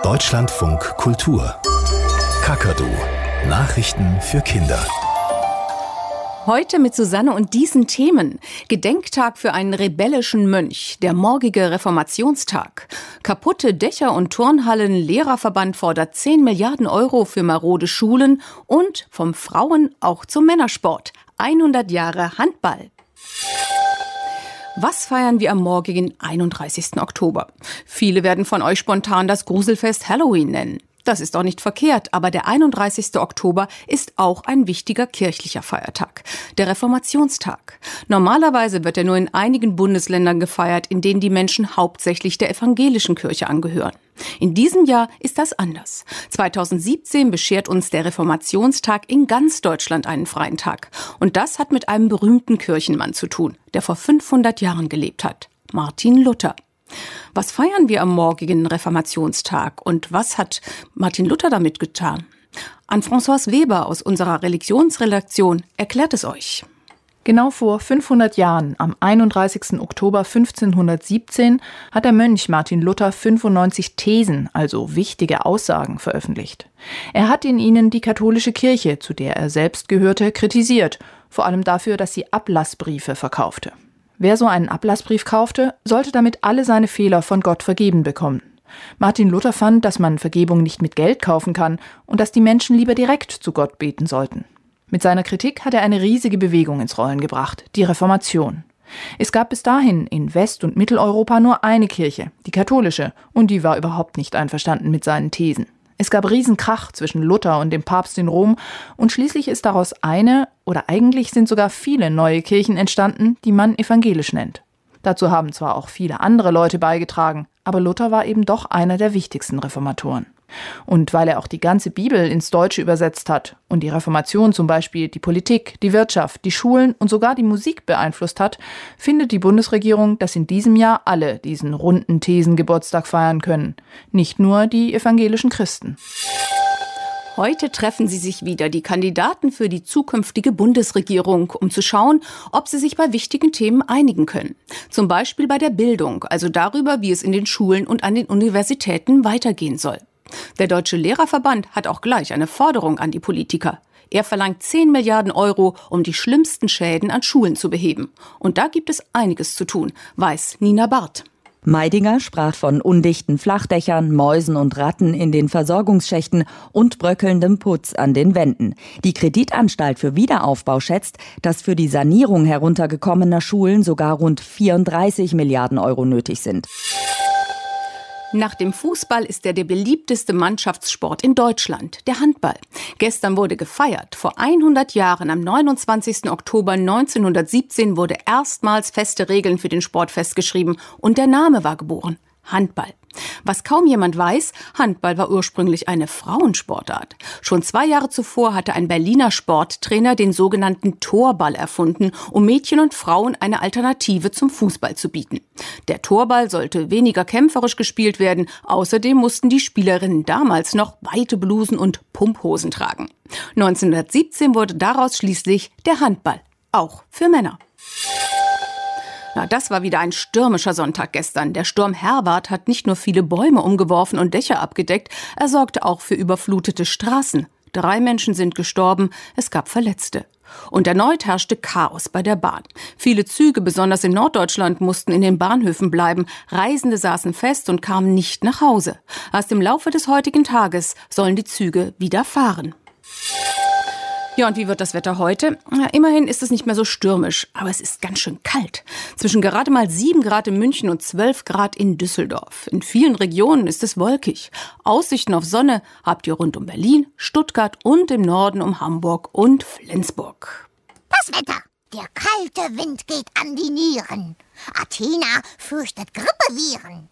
Deutschlandfunk Kultur. Kakadu. Nachrichten für Kinder. Heute mit Susanne und diesen Themen. Gedenktag für einen rebellischen Mönch, der morgige Reformationstag. Kaputte Dächer und Turnhallen, Lehrerverband fordert 10 Milliarden Euro für marode Schulen und vom Frauen auch zum Männersport. 100 Jahre Handball. Was feiern wir am morgigen 31. Oktober? Viele werden von euch spontan das Gruselfest Halloween nennen. Das ist auch nicht verkehrt, aber der 31. Oktober ist auch ein wichtiger kirchlicher Feiertag, der Reformationstag. Normalerweise wird er nur in einigen Bundesländern gefeiert, in denen die Menschen hauptsächlich der evangelischen Kirche angehören. In diesem Jahr ist das anders. 2017 beschert uns der Reformationstag in ganz Deutschland einen freien Tag. Und das hat mit einem berühmten Kirchenmann zu tun, der vor 500 Jahren gelebt hat, Martin Luther. Was feiern wir am morgigen Reformationstag und was hat Martin Luther damit getan? Anne-Françoise Weber aus unserer Religionsredaktion erklärt es euch. Genau vor 500 Jahren, am 31. Oktober 1517, hat der Mönch Martin Luther 95 Thesen, also wichtige Aussagen, veröffentlicht. Er hat in ihnen die katholische Kirche, zu der er selbst gehörte, kritisiert, vor allem dafür, dass sie Ablassbriefe verkaufte. Wer so einen Ablassbrief kaufte, sollte damit alle seine Fehler von Gott vergeben bekommen. Martin Luther fand, dass man Vergebung nicht mit Geld kaufen kann und dass die Menschen lieber direkt zu Gott beten sollten. Mit seiner Kritik hat er eine riesige Bewegung ins Rollen gebracht, die Reformation. Es gab bis dahin in West- und Mitteleuropa nur eine Kirche, die katholische, und die war überhaupt nicht einverstanden mit seinen Thesen. Es gab Riesenkrach zwischen Luther und dem Papst in Rom und schließlich ist daraus eine, oder eigentlich sind sogar viele neue Kirchen entstanden, die man evangelisch nennt. Dazu haben zwar auch viele andere Leute beigetragen, aber Luther war eben doch einer der wichtigsten Reformatoren. Und weil er auch die ganze Bibel ins Deutsche übersetzt hat und die Reformation zum Beispiel die Politik, die Wirtschaft, die Schulen und sogar die Musik beeinflusst hat, findet die Bundesregierung, dass in diesem Jahr alle diesen runden Thesen-Geburtstag feiern können. Nicht nur die evangelischen Christen. Heute treffen sie sich wieder, die Kandidaten für die zukünftige Bundesregierung, um zu schauen, ob sie sich bei wichtigen Themen einigen können. Zum Beispiel bei der Bildung, also darüber, wie es in den Schulen und an den Universitäten weitergehen soll. Der Deutsche Lehrerverband hat auch gleich eine Forderung an die Politiker. Er verlangt 10 Milliarden Euro, um die schlimmsten Schäden an Schulen zu beheben. Und da gibt es einiges zu tun, weiß Nina Barth. Meidinger sprach von undichten Flachdächern, Mäusen und Ratten in den Versorgungsschächten und bröckelndem Putz an den Wänden. Die Kreditanstalt für Wiederaufbau schätzt, dass für die Sanierung heruntergekommener Schulen sogar rund 34 Milliarden Euro nötig sind. Nach dem Fußball ist der beliebteste Mannschaftssport in Deutschland, der Handball. Gestern wurde gefeiert. Vor 100 Jahren, am 29. Oktober 1917, wurde erstmals feste Regeln für den Sport festgeschrieben und der Name war geboren: Handball. Was kaum jemand weiß, Handball war ursprünglich eine Frauensportart. Schon 2 Jahre zuvor hatte ein Berliner Sporttrainer den sogenannten Torball erfunden, um Mädchen und Frauen eine Alternative zum Fußball zu bieten. Der Torball sollte weniger kämpferisch gespielt werden. Außerdem mussten die Spielerinnen damals noch weite Blusen und Pumphosen tragen. 1917 wurde daraus schließlich der Handball, auch für Männer. Na, das war wieder ein stürmischer Sonntag gestern. Der Sturm Herbert hat nicht nur viele Bäume umgeworfen und Dächer abgedeckt, er sorgte auch für überflutete Straßen. 3 Menschen sind gestorben, es gab Verletzte. Und erneut herrschte Chaos bei der Bahn. Viele Züge, besonders in Norddeutschland, mussten in den Bahnhöfen bleiben. Reisende saßen fest und kamen nicht nach Hause. Erst im Laufe des heutigen Tages sollen die Züge wieder fahren. Ja, und wie wird das Wetter heute? Ja, immerhin ist es nicht mehr so stürmisch, aber es ist ganz schön kalt. Zwischen gerade mal 7 Grad in München und 12 Grad in Düsseldorf. In vielen Regionen ist es wolkig. Aussichten auf Sonne habt ihr rund um Berlin, Stuttgart und im Norden um Hamburg und Flensburg. Das Wetter. Der kalte Wind geht an die Nieren. Athena fürchtet Grippeviren.